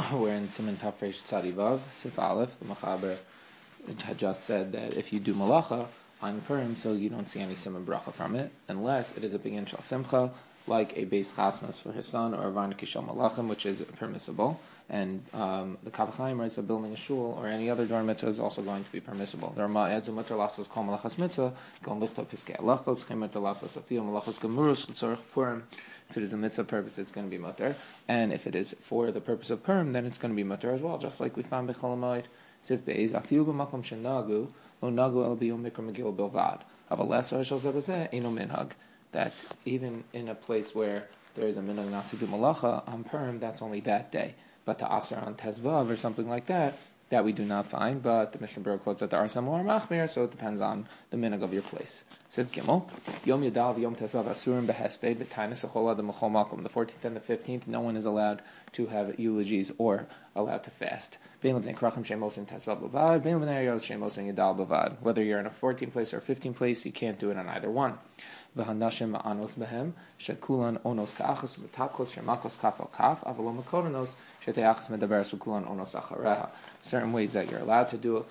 We're in Siman Taf Reish Tzadi Vav, Sif Aleph. The Machaber had just said that if you do malacha on Purim, so you don't see any Siman Bracha from it, unless it is a Begin Shal Simcha, like a Beis Chasnas for his son, or a Varniki Shal Malachim, which is permissible. And the Kaf HaChaim writes that building a shul or any other Dvar mitzvah is also going to be permissible. The Rama adds a mutter lasas kol malachas mitzvah, gon lichto piskei halachos, chem mutter lasas afil malachas gemurus l'tzorich Purim. If it is a mitzvah purpose, it's going to be mutter, and if it is for the purpose of Purim, then it's going to be mutter as well, just like we found b'chol hamoed. Sif beis afilu b'makom shenagu lo nagu el biyom mikra megillah bilvad. Aval lesar shel zebazeh eino minhag. That even in a place where there is a minhag not to do malacha on Purim, that's only that day. But to Asar on Tezvav or something like that we do not find. But the Mishnah Berurah quotes that the Arsam or Machmir, so it depends on the minhag of your place. Siv Gimel, Yom Yadav, Yom Tezvav, Asurim Behesped, B'Tainis Echol Adam Mechol Malkum. The 14th and the 15th, no one is allowed to have eulogies or allowed to fast. Bein L'Bnei Krachim Shemos in Tezvav B'Vad, Bein L'Bnei Yos Shemos in Yadal B'Vad. Whether you're in a 14th place or a 15th place, you can't do it on either one. V'hanashim ma'anos behem shekulan onos ka'achas v'tapchos shemakos kaf al kaf avalom makoranos sheteachas medaber sukulan onos achareha. Certain ways that you're allowed to do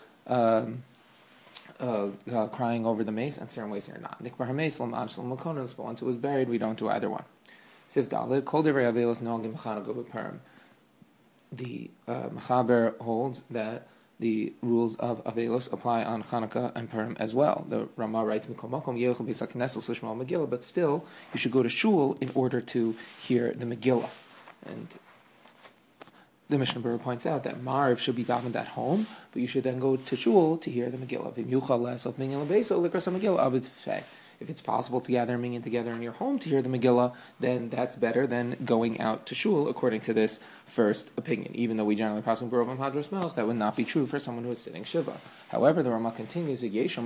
crying over the mace, and certain ways you're not. Nikbar hameis lam ansh lam makoranos, but once it was buried, we don't do either one. Siv dalid kol divrei avelos noagim b'chanago b'purim. The Mechaber holds that the rules of Avelos apply on Chanukah and Purim as well. The Rama writes, but still, you should go to shul in order to hear the Megillah. And the Mishnah Berurah points out that Mariv should be davened at home, but you should then go to shul to hear the Megillah. If it's possible to gather minyan together in your home to hear the Megillah, then that's better than going out to shul, according to this first opinion. Even though we generally pass on Berov and Hadros Melech, that would not be true for someone who is sitting Shiva. However, the Rama continues,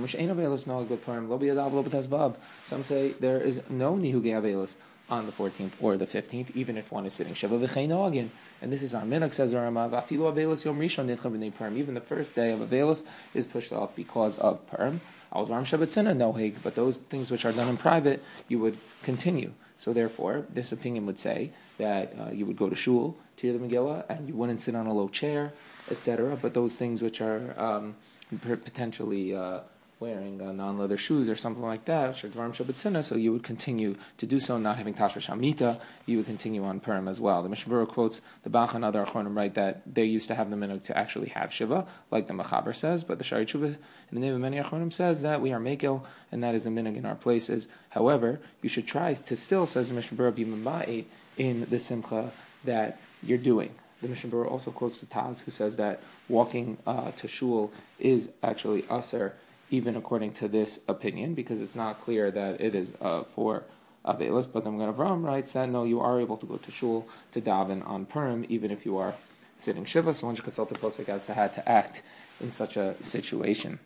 some say there is no Nihugei Avelos on the 14th or the 15th, even if one is sitting Shiva. And this is our minhag, says the Rama, even the first day of Avelos is pushed off because of Purim. But those things which are done in private, you would continue. So therefore, this opinion would say that you would go to shul to hear the Megillah, and you wouldn't sit on a low chair, etc. But those things which are potentially wearing non-leather shoes or something like that, which are dvarim shabatzina, so you would continue to do so, not having tashva shamita, you would continue on Purim as well. The Mishnah Berurah quotes the Bach and other Achronim write that they used to have the minhag to actually have Shiva, like the Mechaber says, but the Shari Tshuva, in the name of many Achronim, says that we are Mekel, and that is the minhag in our places. However, you should try to still, says the Mishnah Berurah, be Mama'it in the Simcha that you're doing. The Mishnah Berurah also quotes the Taz, who says that walking to shul is actually aser, even according to this opinion, because it's not clear that it is for Avelos. But the Magen Avraham writes that no, you are able to go to shul to daven on Purim, even if you are sitting Shiva. So one should consult the posek as to how to act in such a situation.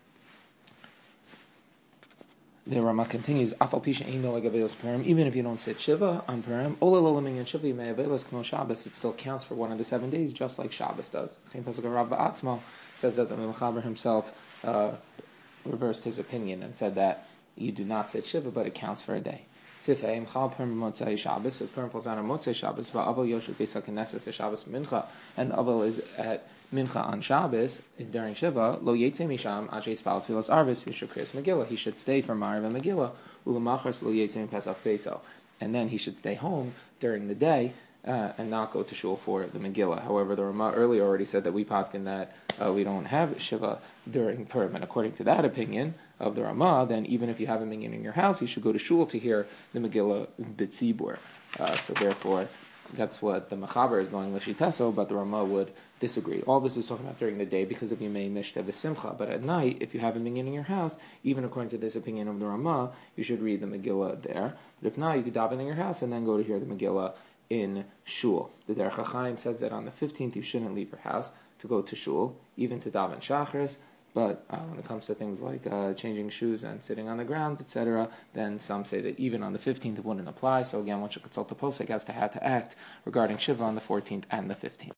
The Rama continues, Afal Pisha Eino like Avelos Purim, even if you don't sit Shiva on Purim, Ola Lolaming and Shiva, you may Avelos Kmo Shabbos, it still counts for one of the 7 days, just like Shabbos does. Chaim Pasuk Rav Ba'atzma says that the Mechaber himself reversed his opinion and said that you do not sit Shiva, but it counts for a day. Sifei Mchal Purim Motzei Shabbos, if Purim falls on a Motzei Shabbos, Va'aval Yoshuk Beis HaKnesses Shabbos Mincha, and Aval is at Mincha on Shabbos during Shiva, Lo Yetzei Misham Ajei Spal Tfilas Arvis V'Shuk Kriyas Megillah. He should stay for Mariv and Megillah, Ulamachras Lo Yetzei Pesach Peso, and then he should stay home during the day and not go to shul for the Megillah. However, the Rama earlier already said that we paskin that we don't have Shiva during Purim, and according to that opinion of the Rama, then even if you have a minyan in your house, you should go to shul to hear the Megillah B'tzibur. So therefore, that's what the Mechaber is going l'shitaso, but the Rama would disagree. All this is talking about during the day because of Yimei Mishta V'Simcha, but at night, if you have a minyan in your house, even according to this opinion of the Rama, you should read the Megillah there. But if not, you could daven in your house and then go to hear the Megillah in shul. The Derech HaChaim says that on the 15th you shouldn't leave your house to go to shul, even to daven shachris, but when it comes to things like changing shoes and sitting on the ground, etc., then some say that even on the 15th it wouldn't apply. So again, one should consult the posek as to how to act regarding Shiva on the 14th and the 15th.